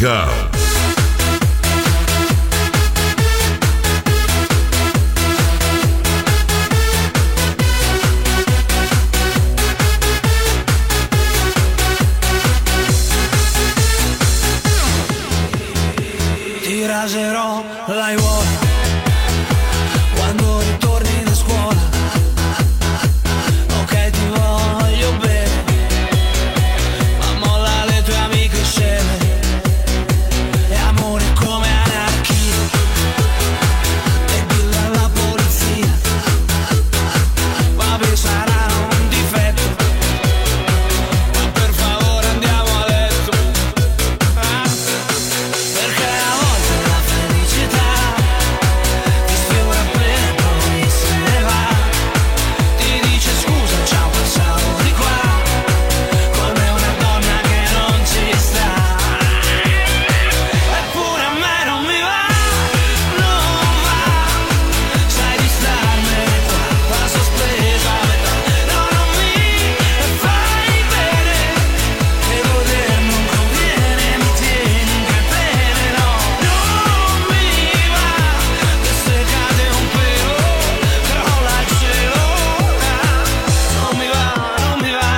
go. Ti raserò l'aiuola quando ritorni da scuola. Ok, ti voglio bene, ma molla le tue amiche sceme. E amore come anarchia, e dillo alla polizia. Vabbè, sarà un difetto, ma per favore andiamo a letto. Perché a volte la felicità ti sfiora appena poi se ne va. Ti dice scusa, ciao, passavo di qua, come una donna che non ci sta. Eppure a me non mi va, non va. Sai di starmene qua, la sospesa a metà. No, non mi fai bene, e goder non conviene, mi tieni in catene. No, non mi va, che se cade un pelo crolla il cielo. Non mi va, non mi va.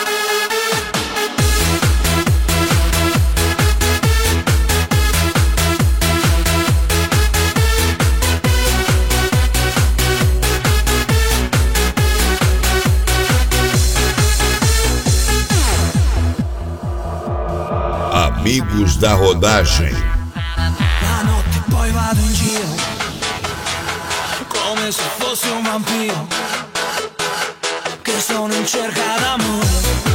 Amigos da rodagem. La notte poi vado in giro come se fossi un vampiro che sono in cerca d'amore.